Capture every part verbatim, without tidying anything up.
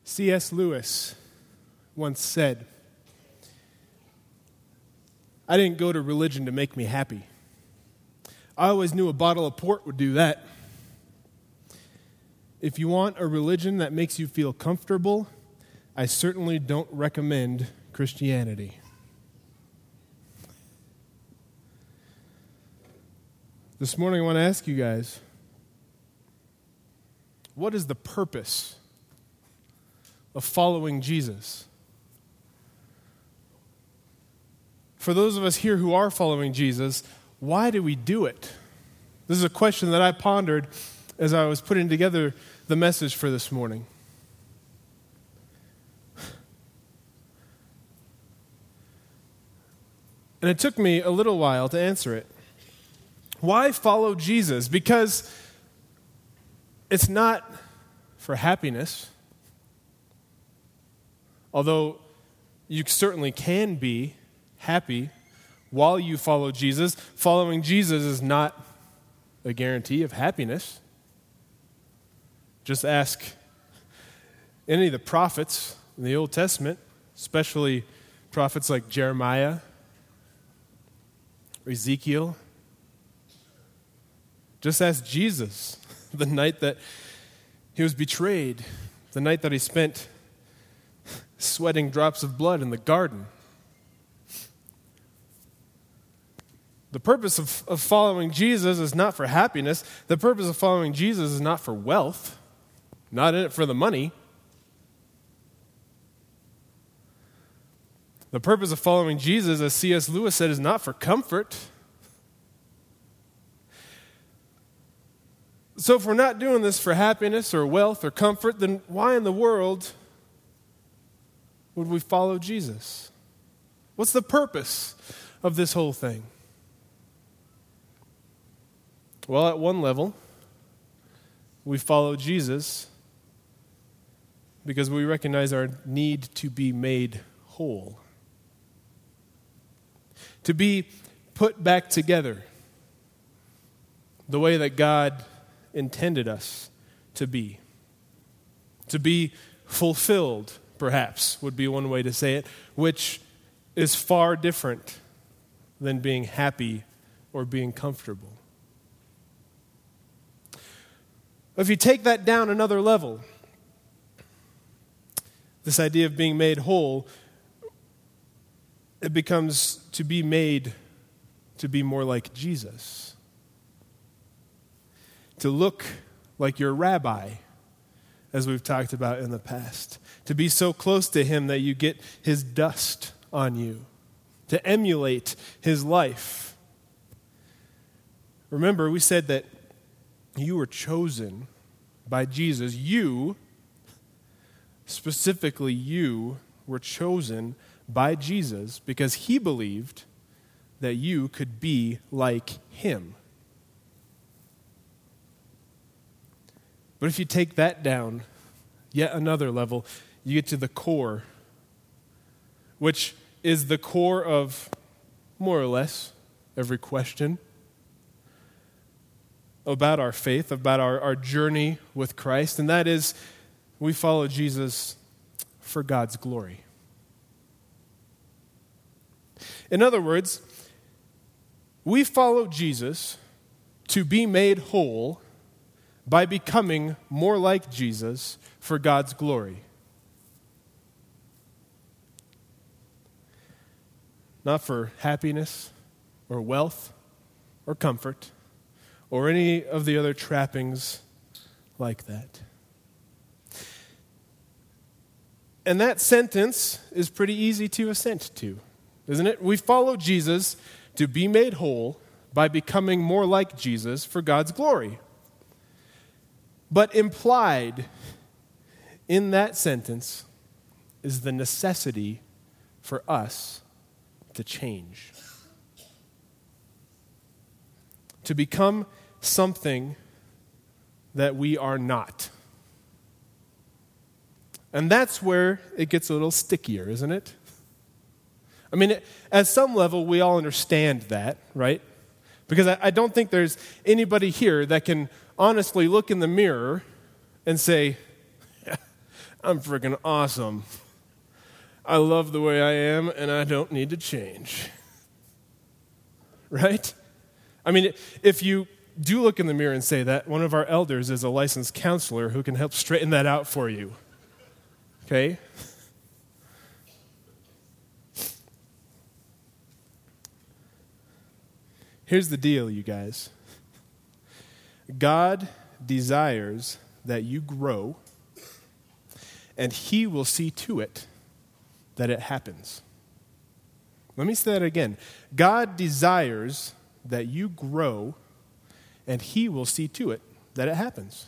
C S Lewis once said, "I didn't go to religion to make me happy. I always knew a bottle of port would do that. If you want a religion that makes you feel comfortable, I certainly don't recommend Christianity." This morning I want to ask you guys, what is the purpose of following Jesus? For those of us here who are following Jesus, why do we do it? This is a question that I pondered as I was putting together the message for this morning. And it took me a little while to answer it. Why follow Jesus? Because it's not for happiness, although you certainly can be happy while you follow Jesus. Following Jesus is not a guarantee of happiness. Just ask any of the prophets in the Old Testament, especially prophets like Jeremiah or Ezekiel. Just ask Jesus the night that he was betrayed, the night that he spent sweating drops of blood in the garden. The purpose of, of following Jesus is not for happiness. The purpose of following Jesus is not for wealth, not in it for the money. The purpose of following Jesus, as C S Lewis said, is not for comfort. So if we're not doing this for happiness or wealth or comfort, then why in the world would we follow Jesus? What's the purpose of this whole thing? Well, at one level, we follow Jesus because we recognize our need to be made whole, to be put back together the way that God intended us to be. To be fulfilled, perhaps, would be one way to say it, which is far different than being happy or being comfortable. If you take that down another level, this idea of being made whole, it becomes to be made to be more like Jesus. To look like your rabbi, as we've talked about in the past. To be so close to him that you get his dust on you. To emulate his life. Remember, we said that you were chosen by Jesus. You, specifically you, were chosen by Jesus because he believed that you could be like him. But if you take that down yet another level, you get to the core, which is the core of more or less every question about our faith, about our, our journey with Christ, and that is we follow Jesus for God's glory. In other words, we follow Jesus to be made whole by becoming more like Jesus for God's glory. Not for happiness or wealth or comfort or any of the other trappings like that. And that sentence is pretty easy to assent to, isn't it? We follow Jesus to be made whole by becoming more like Jesus for God's glory. But implied in that sentence is the necessity for us to change. To become something that we are not. And that's where it gets a little stickier, isn't it? I mean, at some level, we all understand that, right? Because I, I don't think there's anybody here that can honestly look in the mirror and say, I'm freaking awesome. I love the way I am, and I don't need to change. Right? I mean, if you do look in the mirror and say that, one of our elders is a licensed counselor who can help straighten that out for you. Okay? Here's the deal, you guys. God desires that you grow, and He will see to it that it happens. Let me say that again. God desires that you grow, and He will see to it that it happens.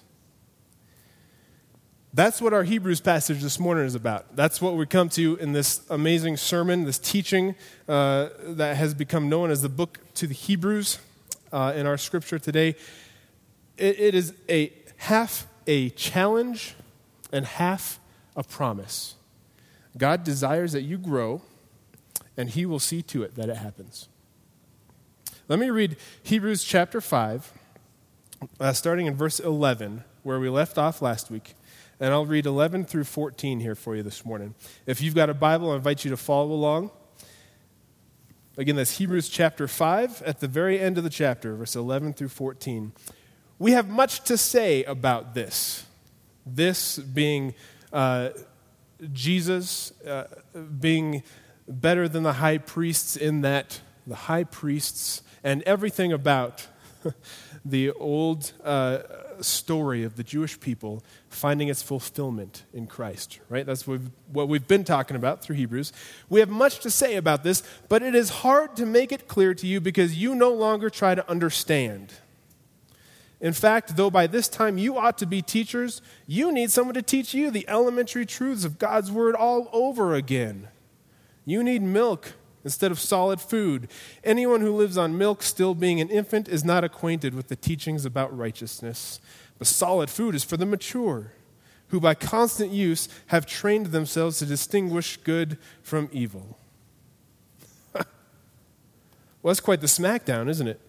That's what our Hebrews passage this morning is about. That's what we come to in this amazing sermon, this teaching uh, that has become known as the book to the Hebrews uh, in our scripture today. It, it is a half a challenge and half a promise. God desires that you grow, and He will see to it that it happens. Let me read Hebrews chapter five, uh, starting in verse eleven, where we left off last week. And I'll read eleven through fourteen here for you this morning. If you've got a Bible, I invite you to follow along. Again, that's Hebrews chapter five, at the very end of the chapter, verse eleven through fourteen. We have much to say about this. This being uh, Jesus uh, being better than the high priests, in that the high priests and everything about the old uh, story of the Jewish people finding its fulfillment in Christ, right? That's what we've, what we've been talking about through Hebrews. We have much to say about this, but it is hard to make it clear to you because you no longer try to understand. In fact, though by this time you ought to be teachers, you need someone to teach you the elementary truths of God's word all over again. You need milk instead of solid food. Anyone who lives on milk, still being an infant, is not acquainted with the teachings about righteousness. But solid food is for the mature, who by constant use have trained themselves to distinguish good from evil. Well, that's quite the smackdown, isn't it?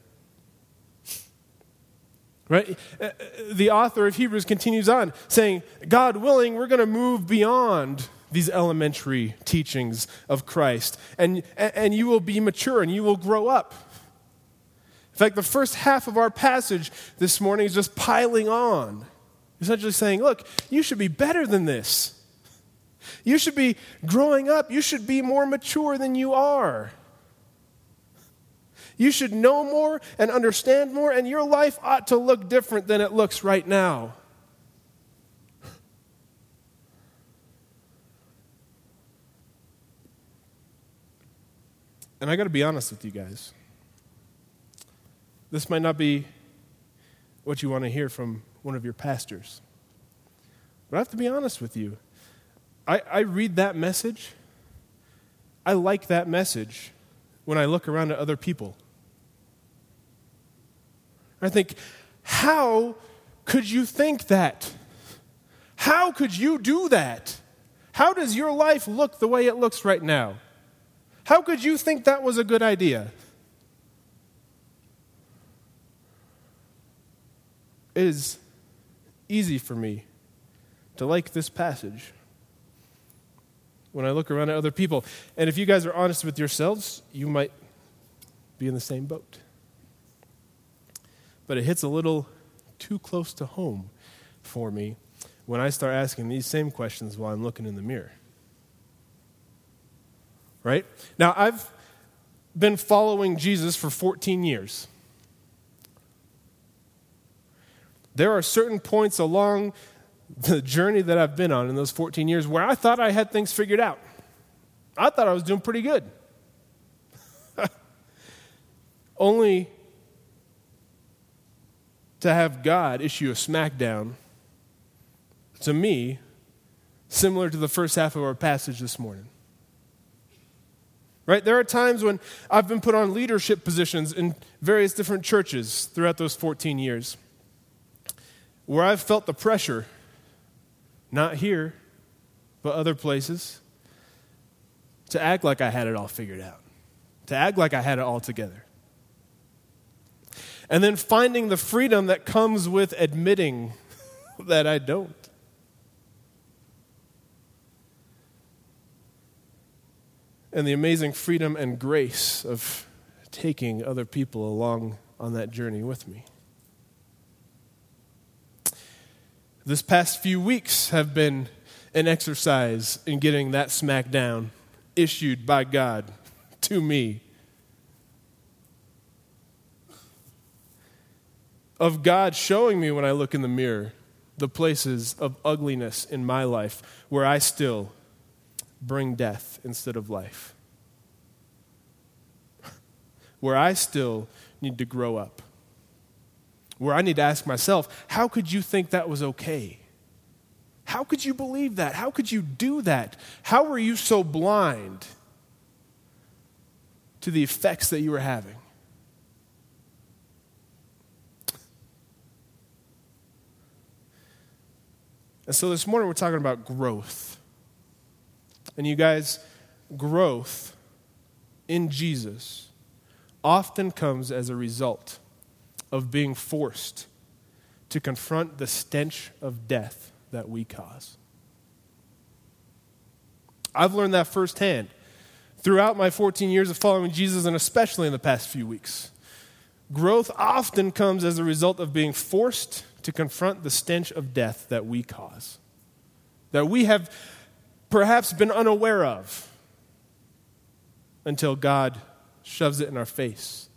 Right? The author of Hebrews continues on saying, God willing, we're going to move beyond these elementary teachings of Christ, and, and you will be mature and you will grow up. In fact, the first half of our passage this morning is just piling on. Essentially saying, look, you should be better than this. You should be growing up. You should be more mature than you are. You should know more and understand more, and your life ought to look different than it looks right now. And I got to be honest with you guys. This might not be what you want to hear from one of your pastors. But I have to be honest with you. I, I read that message. I like that message when I look around at other people. I think, how could you think that? How could you do that? How does your life look the way it looks right now? How could you think that was a good idea? It is easy for me to like this passage when I look around at other people. And if you guys are honest with yourselves, you might be in the same boat. But it hits a little too close to home for me when I start asking these same questions while I'm looking in the mirror. Right? Now, I've been following Jesus for fourteen years. There are certain points along the journey that I've been on in those fourteen years where I thought I had things figured out. I thought I was doing pretty good. Only to have God issue a smackdown to me, similar to the first half of our passage this morning. Right? There are times when I've been put on leadership positions in various different churches throughout those fourteen years where I've felt the pressure, not here, but other places, to act like I had it all figured out, to act like I had it all together. And then finding the freedom that comes with admitting that I don't. and the amazing freedom and grace of taking other people along on that journey with me. This past few weeks have been an exercise in getting that smack down issued by God to me. Of God showing me when I look in the mirror the places of ugliness in my life where I still bring death instead of life. Where I still need to grow up. Where I need to ask myself, how could you think that was okay? How could you believe that? How could you do that? How were you so blind to the effects that you were having? And so this morning we're talking about growth. And you guys, growth in Jesus often comes as a result of being forced to confront the stench of death that we cause. I've learned that firsthand throughout my fourteen years of following Jesus, and especially in the past few weeks. Growth often comes as a result of being forced to confront the stench of death that we cause, that we have perhaps been unaware of until God shoves it in our face.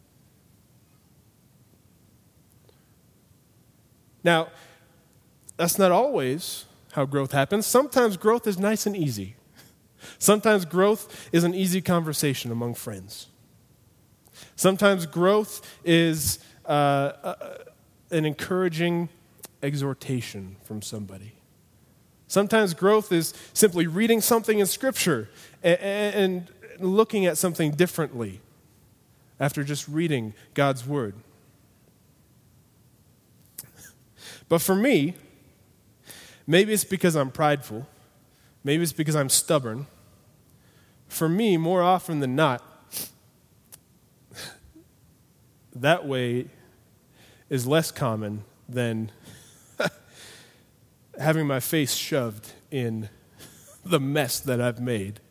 Now, that's not always how growth happens. Sometimes growth is nice and easy. Sometimes growth is an easy conversation among friends. Sometimes growth is uh, uh, an encouraging exhortation from somebody. Sometimes growth is simply reading something in Scripture and, and looking at something differently after just reading God's Word. But for me, maybe it's because I'm prideful. Maybe it's because I'm stubborn. For me, more often than not, that way is less common than having my face shoved in the mess that I've made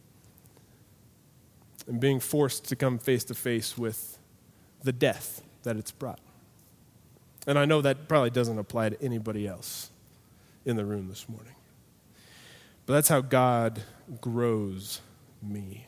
and being forced to come face to face with the death that it's brought. And I know that probably doesn't apply to anybody else in the room this morning. But that's how God grows me.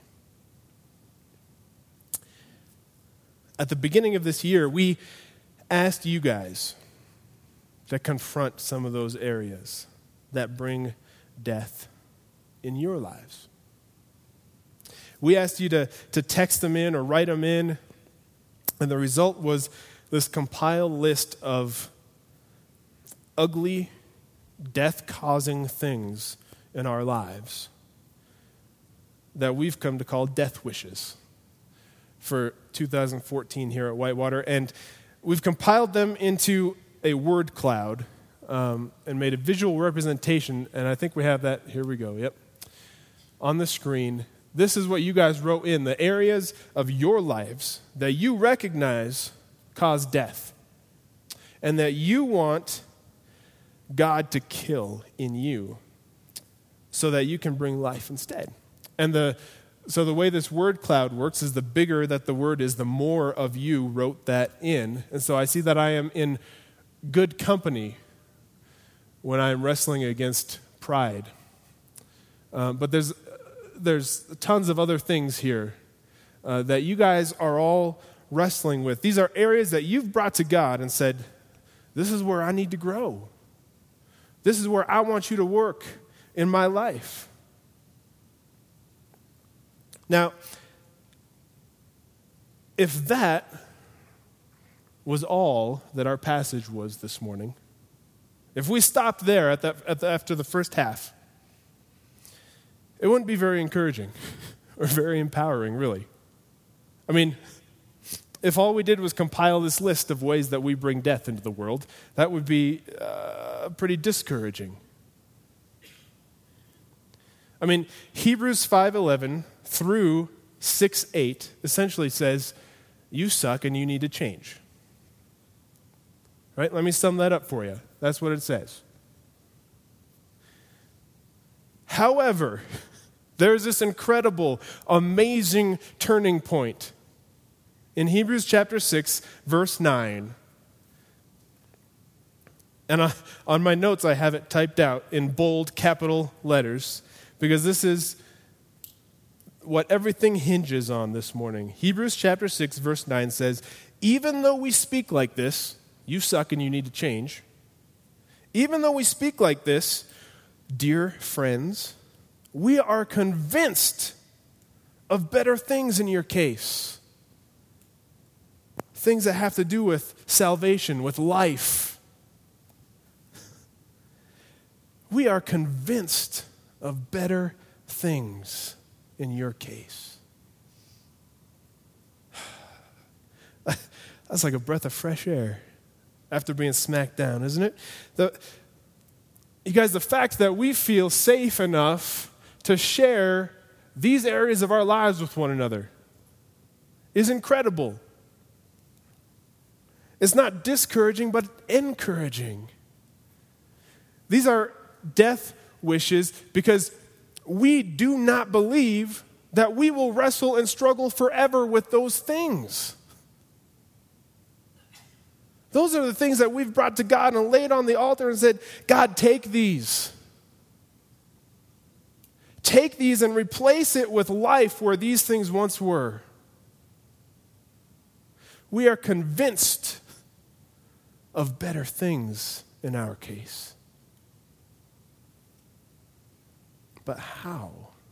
At the beginning of this year, we asked you guys to confront some of those areas that bring death in your lives. We asked you to, to text them in or write them in, and the result was this compiled list of ugly, death-causing things in our lives that we've come to call death wishes for two thousand fourteen here at Whitewater. And we've compiled them into a word cloud um, and made a visual representation, and I think we have that. Here we go, yep. On the screen, this is what you guys wrote in, the areas of your lives that you recognize cause death and that you want God to kill in you so that you can bring life instead. And the so the way this word cloud works is the bigger that the word is, the more of you wrote that in. And so I see that I am in good company when I'm wrestling against pride. Um, but there's there's tons of other things here uh, that you guys are all wrestling with. These are areas that you've brought to God and said, this is where I need to grow. This is where I want you to work in my life. Now, if that was all that our passage was this morning, if we stopped there at the, at the, after the first half, it wouldn't be very encouraging or very empowering, really. I mean, if all we did was compile this list of ways that we bring death into the world, that would be uh, pretty discouraging. I mean, Hebrews five eleven through six eight essentially says, you suck and you need to change. Right? Let me sum that up for you. That's what it says. However, There's this incredible, amazing turning point. In Hebrews chapter six, verse nine, and I, on my notes I have it typed out in bold capital letters because this is what everything hinges on this morning. Hebrews chapter six, verse nine says, even though we speak like this, you suck and you need to change. Even though we speak like this, dear friends, we are convinced of better things in your case. Things that have to do with salvation, with life. We are convinced of better things in your case. That's like a breath of fresh air after being smacked down, isn't it? The, you guys, the fact that we feel safe enough to share these areas of our lives with one another is incredible. It's not discouraging, but encouraging. These are death wishes because we do not believe that we will wrestle and struggle forever with those things. Those are the things that we've brought to God and laid on the altar and said, God, take these. Take these and replace it with life where these things once were. We are convinced of better things in our case. But how?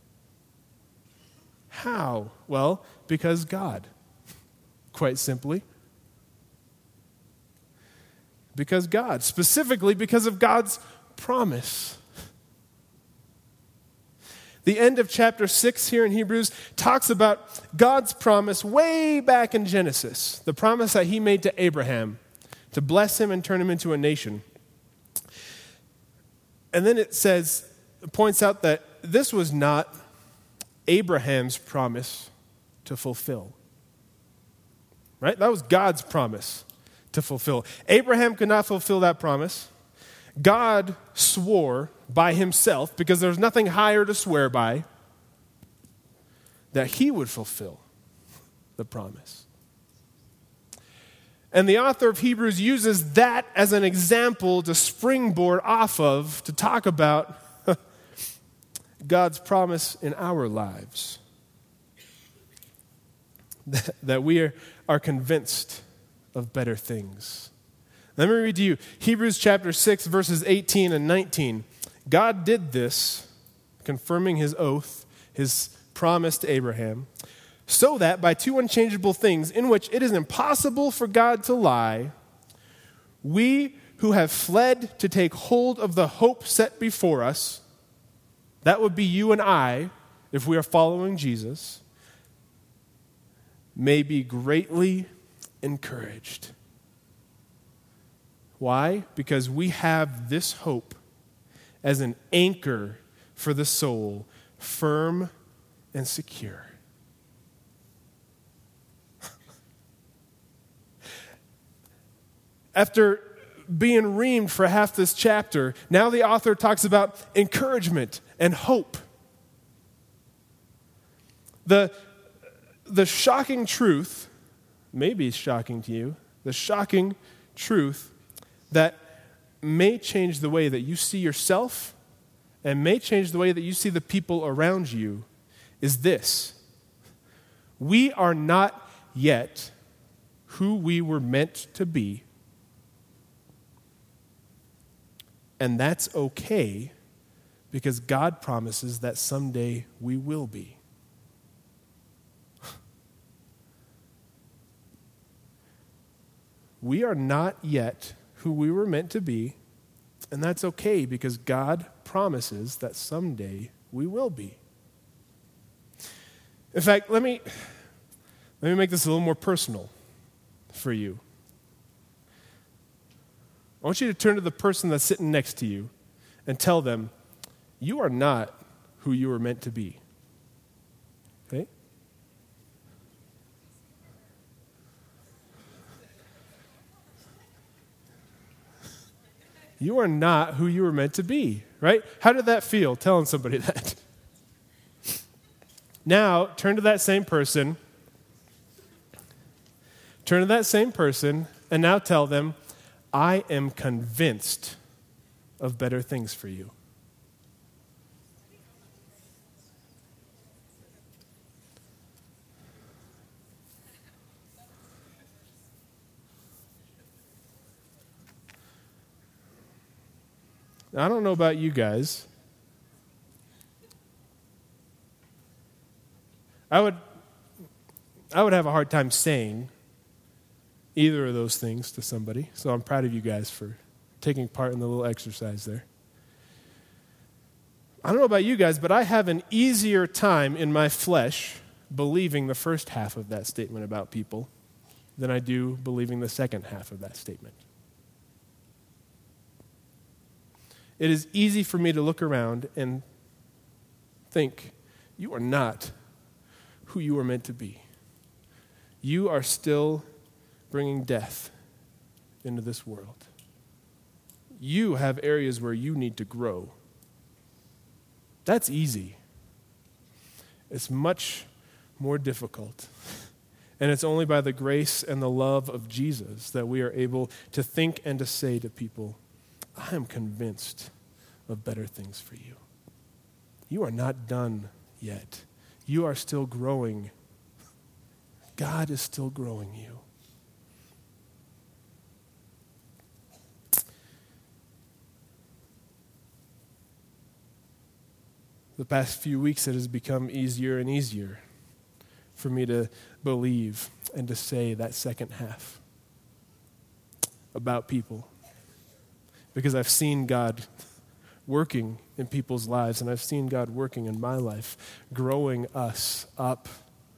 How? Well, because God. Quite simply. Because God. Specifically because of God's promise. The end of chapter six here in Hebrews talks about God's promise way back in Genesis. The promise that he made to Abraham to bless him and turn him into a nation. And then it says, points out that this was not Abraham's promise to fulfill. Right? That was God's promise to fulfill. Abraham could not fulfill that promise. God swore by himself, because there's nothing higher to swear by, that he would fulfill the promise. And the author of Hebrews uses that as an example to springboard off of to talk about God's promise in our lives. That we are, are convinced of better things. Let me read to you Hebrews chapter six, verses eighteen and nineteen. God did this, confirming his oath, his promise to Abraham, so that by two unchangeable things in which it is impossible for God to lie, we who have fled to take hold of the hope set before us, that would be you and I, if we are following Jesus, may be greatly encouraged. Why? Because we have this hope as an anchor for the soul, firm and secure. After being reamed for half this chapter, now the author talks about encouragement and hope. The, the shocking truth, maybe shocking to you, the shocking truth that may change the way that you see yourself and may change the way that you see the people around you is this. We are not yet who we were meant to be, and that's okay because God promises that someday we will be. We are not yet who we were meant to be, and that's okay because God promises that someday we will be. In fact, let me, let me make this a little more personal for you. I want you to turn to the person that's sitting next to you and tell them, you are not who you were meant to be. Okay? You are not who you were meant to be, right? How did that feel, telling somebody that? Now, turn to that same person, turn to that same person, and now tell them, I am convinced of better things for you. I don't know about you guys. I would I would have a hard time saying either of those things to somebody. So I'm proud of you guys for taking part in the little exercise there. I don't know about you guys, but I have an easier time in my flesh believing the first half of that statement about people than I do believing the second half of that statement. It is easy for me to look around and think, you are not who you were meant to be. You are still bringing death into this world. You have areas where you need to grow. That's easy. It's much more difficult. And it's only by the grace and the love of Jesus that we are able to think and to say to people, I am convinced of better things for you. You are not done yet. You are still growing. God is still growing you. The past few weeks, it has become easier and easier for me to believe and to say that second half about people. Because I've seen God working in people's lives, and I've seen God working in my life, growing us up.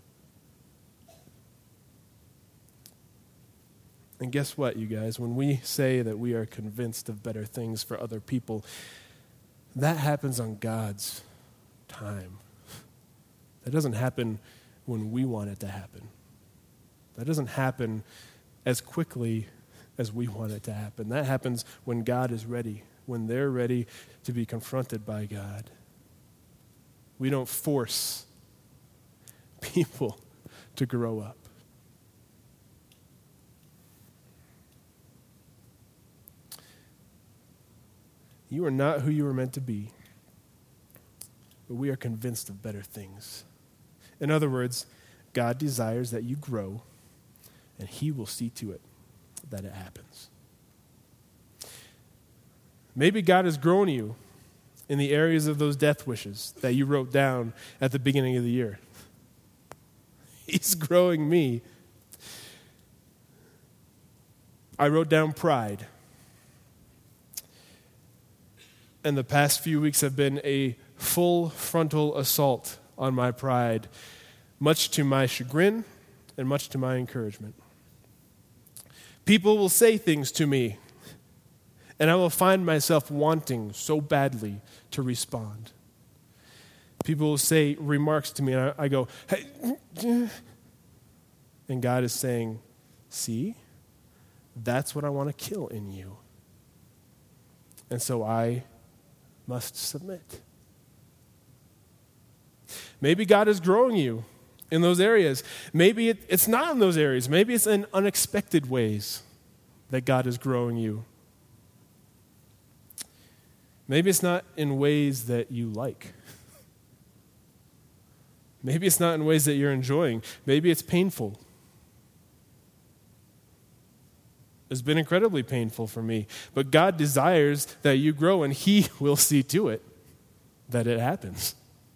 And guess what, you guys? When we say that we are convinced of better things for other people, that happens on God's time. That doesn't happen when we want it to happen. That doesn't happen as quickly as we want it to happen. That happens when God is ready, when they're ready to be confronted by God. We don't force people to grow up. You are not who you were meant to be, but we are convinced of better things. In other words, God desires that you grow, and He will see to it that it happens. Maybe God has grown you in the areas of those death wishes that you wrote down at the beginning of the year. He's growing me. I wrote down pride. And the past few weeks have been a full frontal assault on my pride, much to my chagrin and much to my encouragement. People will say things to me, and I will find myself wanting so badly to respond. People will say remarks to me, and I, I go, hey, and God is saying, see, that's what I want to kill in you. And so I must submit. Maybe God is growing you in those areas. Maybe it, it's not in those areas. Maybe it's in unexpected ways that God is growing you. Maybe it's not in ways that you like. Maybe it's not in ways that you're enjoying. Maybe it's painful. It's been incredibly painful for me. But God desires that you grow, and He will see to it that it happens.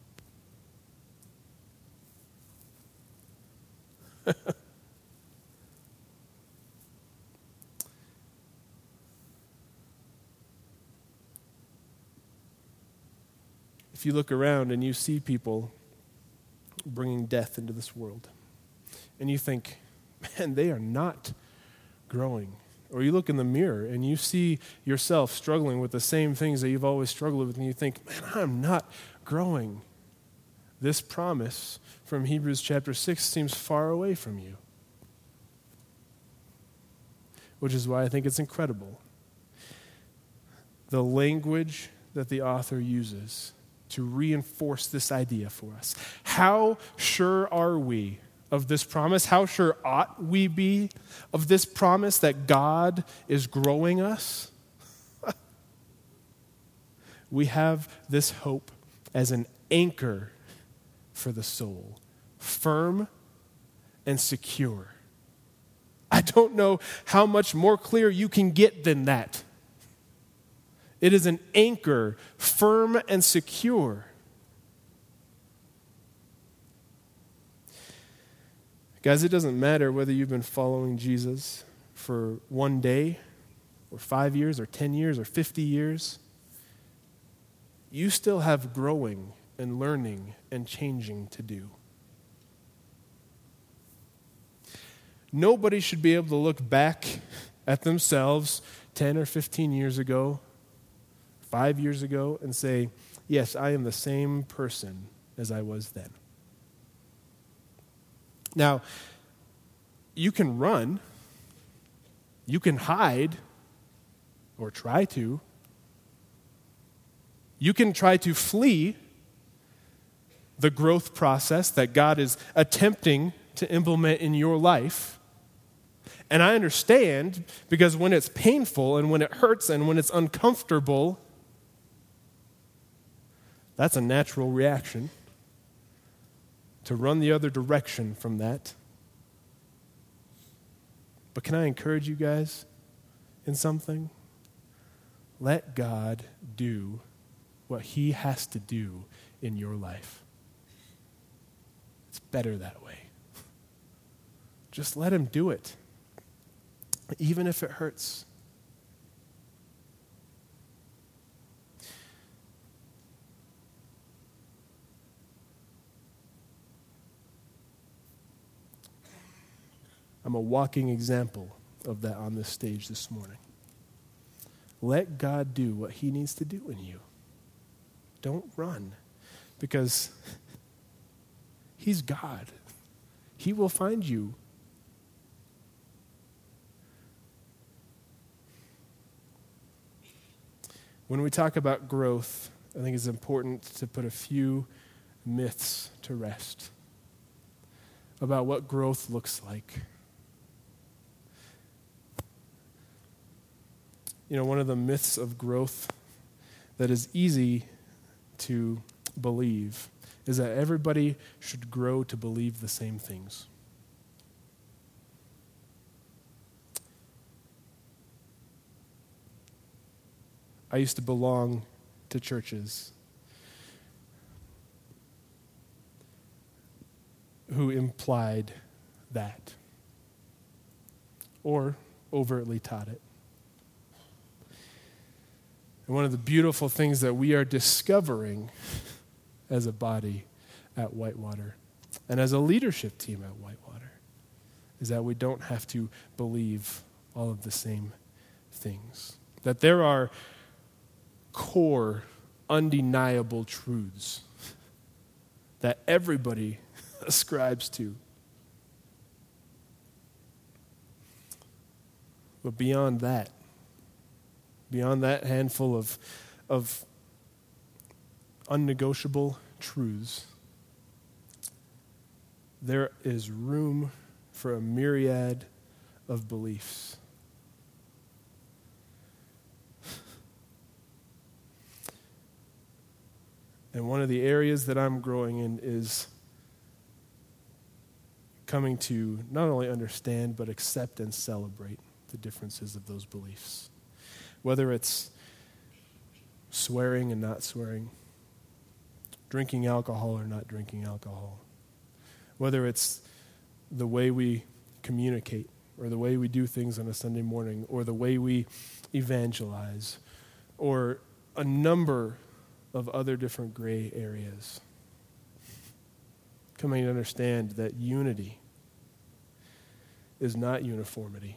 If you look around and you see people bringing death into this world, and you think, man, they are not growing. Or you look in the mirror and you see yourself struggling with the same things that you've always struggled with, and you think, man, I'm not growing. This promise from Hebrews chapter six seems far away from you. Which is why I think it's incredible. The language that the author uses to reinforce this idea for us. How sure are we of this promise? How sure ought we be of this promise that God is growing us? We have this hope as an anchor for the soul, firm and secure. I don't know how much more clear you can get than that. It is an anchor, firm and secure. Guys, it doesn't matter whether you've been following Jesus for one day or five years or ten years or fifty years. You still have growing and learning and changing to do. Nobody should be able to look back at themselves ten or fifteen years ago, five years ago, and say, yes, I am the same person as I was then. Now, you can run, you can hide, or try to. You can try to flee the growth process that God is attempting to implement in your life. And I understand, because when it's painful and when it hurts and when it's uncomfortable, that's a natural reaction to run the other direction from that. But can I encourage you guys in something? Let God do what He has to do in your life. It's better that way. Just let Him do it, even if it hurts. I'm a walking example of that on this stage this morning. Let God do what He needs to do in you. Don't run, because He's God. He will find you. When we talk about growth, I think it's important to put a few myths to rest about what growth looks like. You know, one of the myths of growth that is easy to believe is that everybody should grow to believe the same things. I used to belong to churches who implied that or overtly taught it. And one of the beautiful things that we are discovering as a body at Whitewater and as a leadership team at Whitewater is that we don't have to believe all of the same things. That there are core, undeniable truths that everybody ascribes to. But beyond that, beyond that handful of, of unnegotiable truths, there is room for a myriad of beliefs. And one of the areas that I'm growing in is coming to not only understand, but accept and celebrate the differences of those beliefs. Whether it's swearing and not swearing, drinking alcohol or not drinking alcohol, whether it's the way we communicate or the way we do things on a Sunday morning or the way we evangelize or a number of other different gray areas. Coming to understand that unity is not uniformity.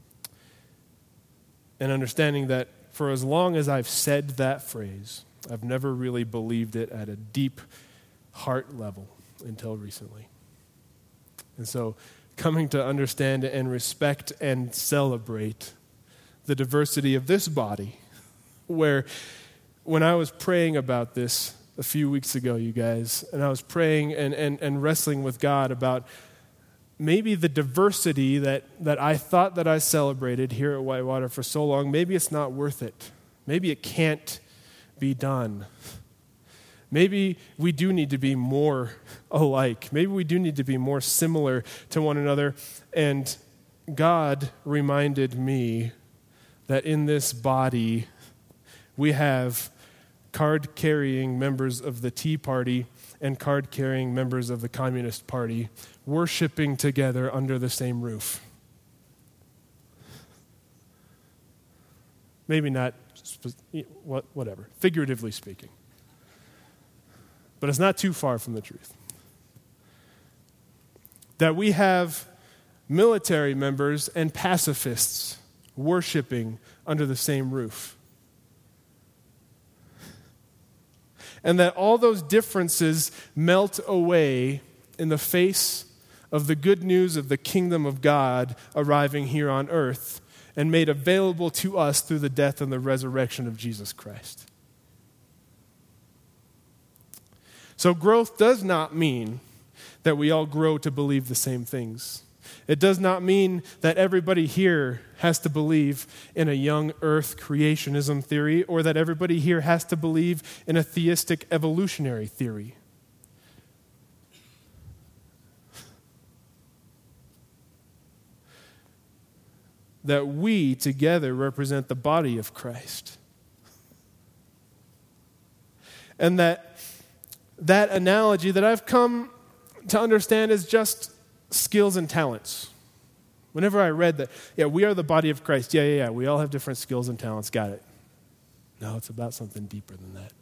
And understanding that for as long as I've said that phrase, I've never really believed it at a deep heart level until recently. And so coming to understand and respect and celebrate the diversity of this body, where when I was praying about this a few weeks ago, you guys, and I was praying and, and, and wrestling with God about maybe the diversity that, that I thought that I celebrated here at Whitewater for so long, maybe it's not worth it. Maybe it can't be done. Maybe we do need to be more alike. Maybe we do need to be more similar to one another. And God reminded me that in this body, we have card-carrying members of the Tea Party and card-carrying members of the Communist Party worshiping together under the same roof. Maybe not, whatever, figuratively speaking. But it's not too far from the truth. That we have military members and pacifists worshiping under the same roof. And that all those differences melt away in the face of the good news of the kingdom of God arriving here on earth and made available to us through the death and the resurrection of Jesus Christ. So growth does not mean that we all grow to believe the same things. It does not mean that everybody here has to believe in a young earth creationism theory or that everybody here has to believe in a theistic evolutionary theory. That we together represent the body of Christ. And that that analogy that I've come to understand is just skills and talents. Whenever I read that, yeah, we are the body of Christ. Yeah, yeah, yeah, we all have different skills and talents. Got it. No, it's about something deeper than that.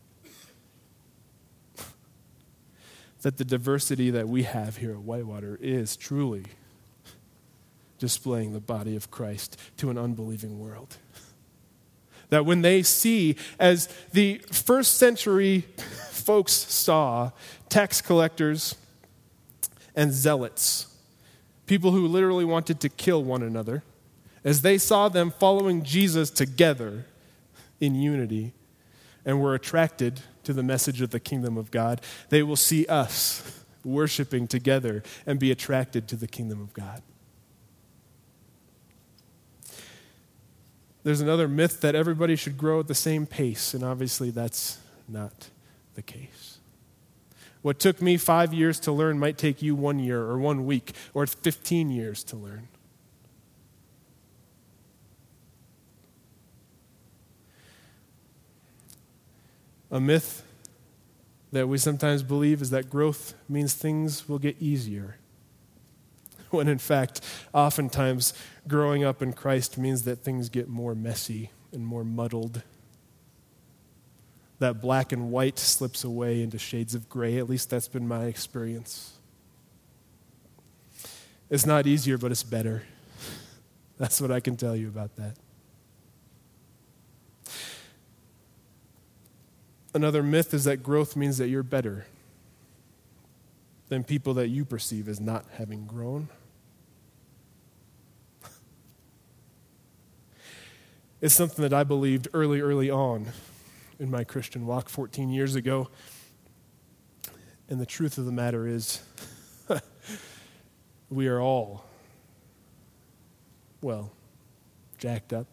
That the diversity that we have here at Whitewater is truly displaying the body of Christ to an unbelieving world. That when they see, as the first century folks saw, tax collectors and zealots, people who literally wanted to kill one another, as they saw them following Jesus together in unity and were attracted to the message of the kingdom of God, they will see us worshiping together and be attracted to the kingdom of God. There's another myth that everybody should grow at the same pace, and obviously that's not the case. What took me five years to learn might take you one year or one week or fifteen years to learn. A myth that we sometimes believe is that growth means things will get easier. When in fact, oftentimes, growing up in Christ means that things get more messy and more muddled. That black and white slips away into shades of gray. At least that's been my experience. It's not easier, but it's better. That's what I can tell you about that. Another myth is that growth means that you're better than people that you perceive as not having grown. It's something that I believed early, early on in my Christian walk fourteen years ago. And the truth of the matter is, we are all, well, jacked up,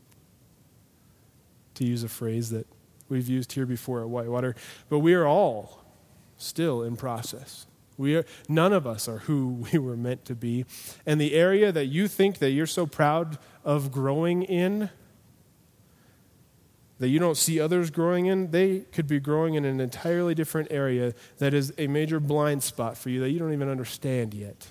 to use a phrase that we've used here before at Whitewater, but we are all still in process. We are, none of us are who we were meant to be. And the area that you think that you're so proud of growing in, that you don't see others growing in, they could be growing in an entirely different area that is a major blind spot for you that you don't even understand yet.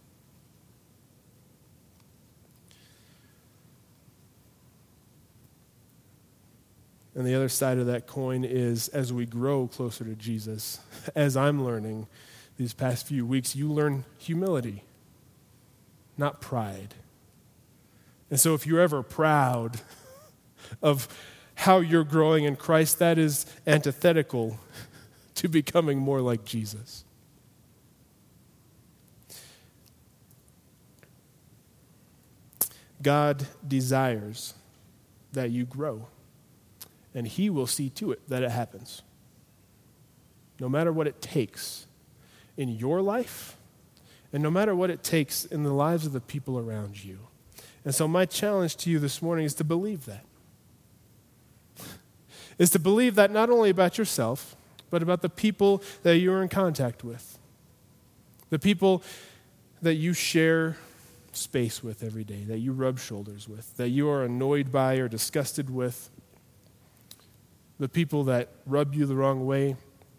And the other side of that coin is, as we grow closer to Jesus, as I'm learning these past few weeks, you learn humility, not pride. And so if you're ever proud of how you're growing in Christ, that is antithetical to becoming more like Jesus. God desires that you grow, and He will see to it that it happens. no matter what it takes in your life, and no matter what it takes in the lives of the people around you. And so my challenge to you this morning is to believe that. Is to believe that not only about yourself, but about the people that you're in contact with. The people that you share space with every day, that you rub shoulders with, that you are annoyed by or disgusted with. The people that rub you the wrong way.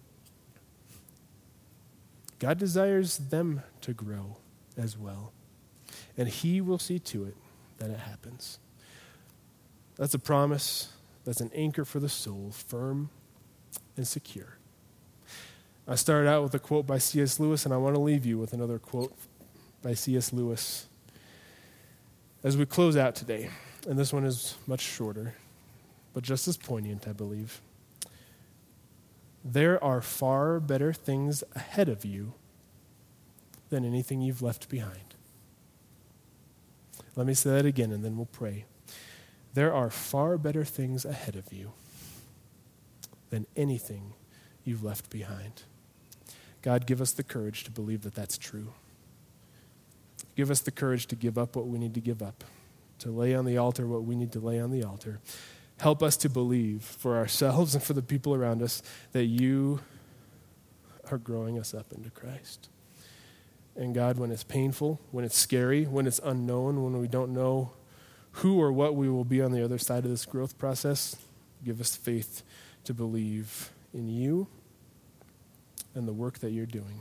God desires them to grow as well. And he will see to it that it happens. That's a promise. That's an anchor for the soul, firm and secure. I started out with a quote by C S Lewis, and I want to leave you with another quote by C S Lewis as we close out today. And this one is much shorter, but just as poignant, I believe. There are far better things ahead of you than anything you've left behind. Let me say that again, and then we'll pray. There are far better things ahead of you than anything you've left behind. God, give us the courage to believe that that's true. Give us the courage to give up what we need to give up, to lay on the altar what we need to lay on the altar. Help us to believe for ourselves and for the people around us that you are growing us up into Christ. And God, when it's painful, when it's scary, when it's unknown, when we don't know who or what we will be on the other side of this growth process, give us faith to believe in you and the work that you're doing.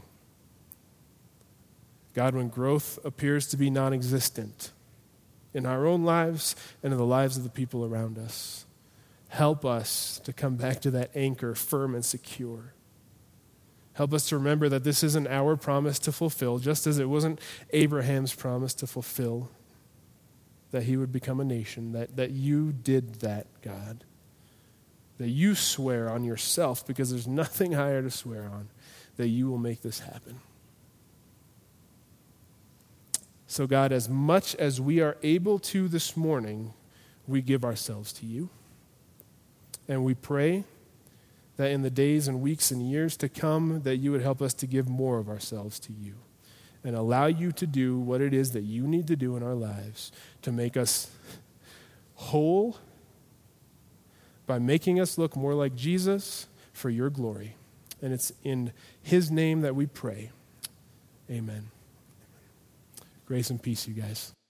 God, when growth appears to be non-existent in our own lives and in the lives of the people around us, help us to come back to that anchor, firm and secure. Help us to remember that this isn't our promise to fulfill, just as it wasn't Abraham's promise to fulfill, that he would become a nation, that, that you did that, God. That you swear on yourself, because there's nothing higher to swear on, that you will make this happen. So God, as much as we are able to this morning, we give ourselves to you. And we pray that in the days and weeks and years to come, that you would help us to give more of ourselves to you and allow you to do what it is that you need to do in our lives to make us whole by making us look more like Jesus for your glory. And it's in his name that we pray. Amen. Grace and peace, you guys.